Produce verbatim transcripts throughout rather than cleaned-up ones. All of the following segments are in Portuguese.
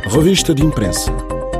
Revista de Imprensa.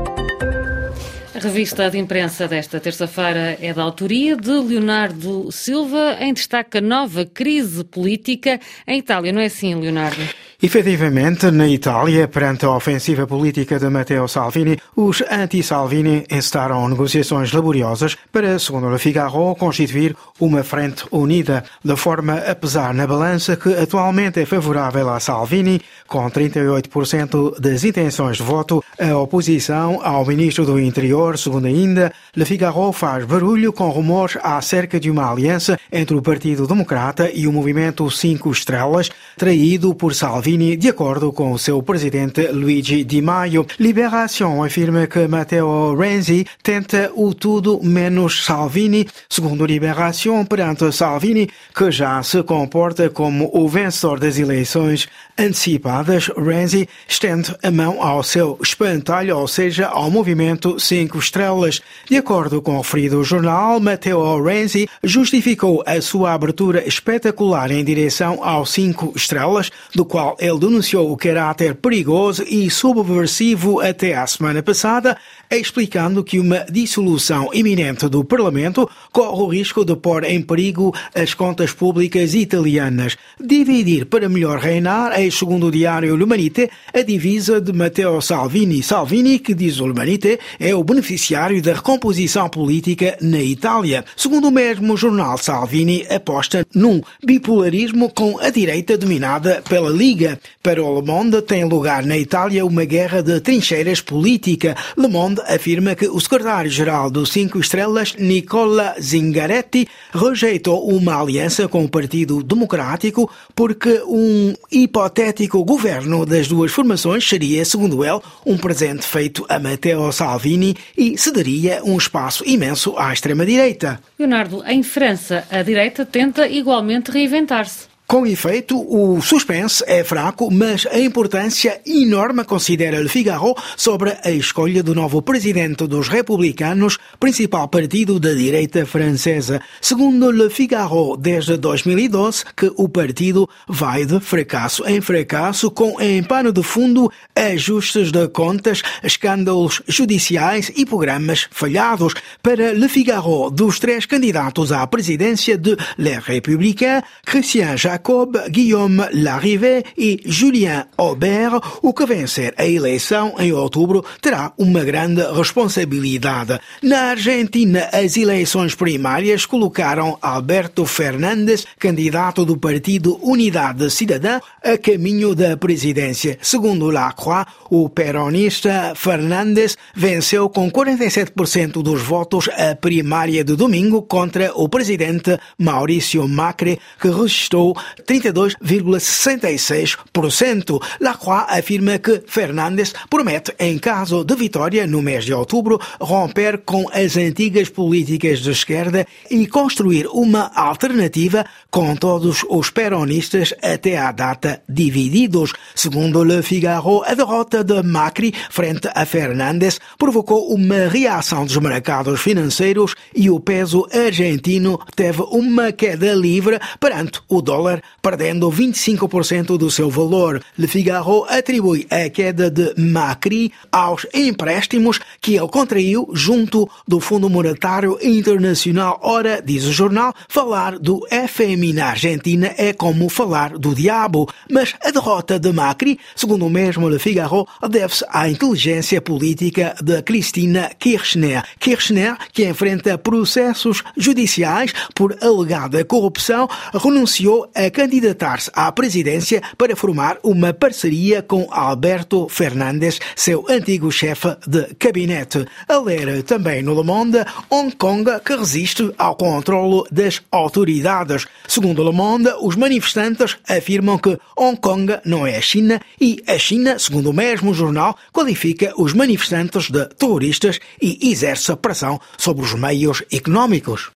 A revista de imprensa desta terça-feira é da autoria de Leonardo Silva, em destaque a nova crise política em Itália. Não é assim, Leonardo? Efetivamente, na Itália, perante a ofensiva política de Matteo Salvini, os anti-Salvini encedaram negociações laboriosas para, segundo Le Figaro, constituir uma frente unida, de forma a pesar na balança que atualmente é favorável a Salvini, com trinta e oito por cento das intenções de voto. A oposição ao ministro do Interior, segundo ainda, Le Figaro, faz barulho com rumores acerca de uma aliança entre o Partido Democrata e o Movimento Cinco Estrelas, traído por Salvini, de acordo com o seu presidente Luigi Di Maio. Liberação afirma que Matteo Renzi tenta o tudo menos Salvini. Segundo Liberação, perante Salvini, que já se comporta como o vencedor das eleições antecipadas, Renzi estende a mão ao seu espantalho, ou seja, ao Movimento Cinco Estrelas. De acordo com o referido jornal, Matteo Renzi justificou a sua abertura espetacular em direção ao Cinco Estrelas, do qual ele denunciou o caráter perigoso e subversivo até à semana passada, explicando que uma dissolução iminente do Parlamento corre o risco de pôr em perigo as contas públicas italianas. Dividir para melhor reinar, é, segundo o diário L'Humanité, a divisa de Matteo Salvini. Salvini, que diz o L'Humanité, é o beneficiário da recomposição política na Itália. Segundo o mesmo jornal, Salvini aposta num bipolarismo com a direita dominada pela Liga. Para o Le Monde, tem lugar na Itália uma guerra de trincheiras política. Le Monde afirma que o secretário-geral do Cinco Estrelas, Nicola Zingaretti, rejeitou uma aliança com o Partido Democrático porque um hipotético governo das duas formações seria, segundo ele, um presente feito a Matteo Salvini e cederia um espaço imenso à extrema-direita. Leonardo, em França, a direita tenta igualmente reinventar-se. Com efeito, o suspense é fraco, mas a importância enorme, considera Le Figaro, sobre a escolha do novo presidente dos republicanos, principal partido da direita francesa. Segundo Le Figaro, desde dois mil e doze, que o partido vai de fracasso em fracasso, com em pano de fundo ajustes de contas, escândalos judiciais e programas falhados. Para Le Figaro, dos três candidatos à presidência de Les Républicains, Christian Jacob, Guillaume Larrivé e Julien Aubert, o que vencer a eleição em outubro terá uma grande responsabilidade. Na Argentina, as eleições primárias colocaram Alberto Fernández, candidato do partido Unidade Cidadã, a caminho da presidência. Segundo La Croix, o peronista Fernández venceu com quarenta e sete por cento dos votos a primária de domingo contra o presidente Maurício Macri, que resistou trinta e dois vírgula sessenta e seis por cento. Lacroix afirma que Fernández promete, em caso de vitória no mês de outubro, romper com as antigas políticas de esquerda e construir uma alternativa com todos os peronistas até à data divididos. Segundo Le Figaro, a derrota de Macri frente a Fernández provocou uma reação dos mercados financeiros e o peso argentino teve uma queda livre perante o dólar, perdendo vinte e cinco por cento do seu valor. Le Figaro atribui a queda de Macri aos empréstimos que ele contraiu junto do Fundo Monetário Internacional. Ora, diz o jornal, falar do F M I na Argentina é como falar do diabo. Mas a derrota de Macri, segundo o mesmo Le Figaro, deve-se à inteligência política de Cristina Kirchner. Kirchner, que enfrenta processos judiciais por alegada corrupção, renunciou a candidatar-se à presidência para formar uma parceria com Alberto Fernández, seu antigo chefe de gabinete. A ler também no Le Monde, Hong Kong que resiste ao controlo das autoridades. Segundo Le Monde, os manifestantes afirmam que Hong Kong não é a China e a China, segundo o mesmo jornal, qualifica os manifestantes de terroristas e exerce pressão sobre os meios económicos.